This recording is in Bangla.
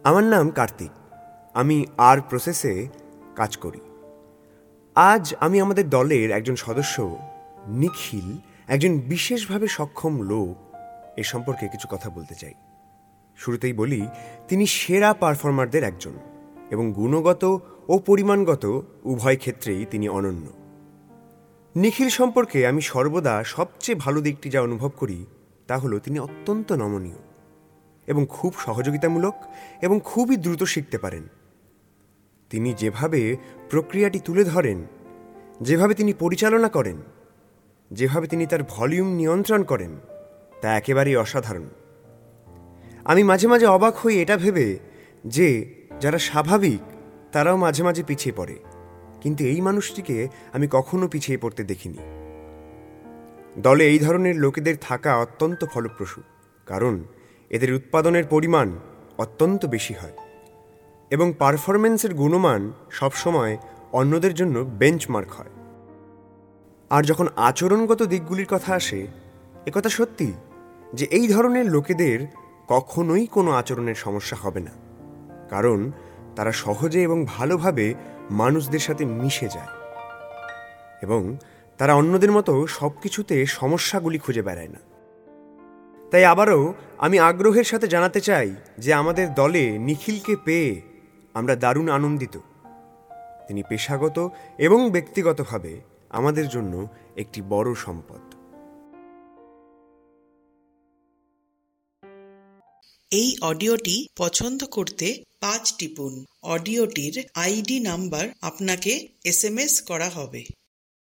আমার নাম কার্তিক। আমি আর প্রসেসে কাজ করি। আজ আমি আমাদের দলের একজন সদস্য নিখিল, একজন বিশেষভাবে সক্ষম লোক, এ সম্পর্কে কিছু কথা বলতে চাই। শুরুতেই বলি, তিনি সেরা পারফর্মারদের একজন এবং গুণগত ও পরিমাণগত উভয় ক্ষেত্রেই তিনি অনন্য। নিখিল সম্পর্কে আমি সর্বদা সবচেয়ে ভালো দিকটি যা অনুভব করি তা হলো তিনি অত্যন্ত নমনীয় এবং খুব সহযোগিতামূলক এবং খুবই দ্রুত শিখতে পারেন। তিনি যেভাবে প্রক্রিয়াটি তুলে ধরেন, যেভাবে তিনি পরিচালনা করেন, যেভাবে তিনি তার ভলিউম নিয়ন্ত্রণ করেন, তা একেবারেই অসাধারণ। আমি মাঝে মাঝে অবাক হই এটা ভেবে যে যারা স্বাভাবিক তারাও মাঝে মাঝে পিছিয়ে পড়ে, কিন্তু এই মানুষটিকে আমি কখনো পিছিয়ে পড়তে দেখিনি। দলে এই ধরনের লোকেদের থাকা অত্যন্ত ফলপ্রসূ, কারণ এদের উৎপাদনের পরিমাণ অত্যন্ত বেশি হয় এবং পারফরমেন্সের গুণমান সবসময় অন্যদের জন্য বেঞ্চমার্ক হয়। আর যখন আচরণগত দিকগুলির কথা আসে, একথা সত্যি যে এই ধরনের লোকেদের কখনোই কোনো আচরণের সমস্যা হবে না, কারণ তারা সহজে এবং ভালোভাবে মানুষদের সাথে মিশে যায় এবং তারা অন্যদের মতো সব কিছুতে সমস্যাগুলি খুঁজে বেড়ায় না। তাই আবারও আমি আগ্রহের সাথে জানাতে চাই যে আমাদের দলে নিখিলকে পেয়ে আমরা দারুণ আনন্দিত। তিনি পেশাগত এবং ব্যক্তিগতভাবে আমাদের জন্য একটি বড় সম্পদ। এই অডিওটি পছন্দ করতে 5 টিপুন। অডিওটির আইডি নাম্বার আপনাকে SMS করা হবে।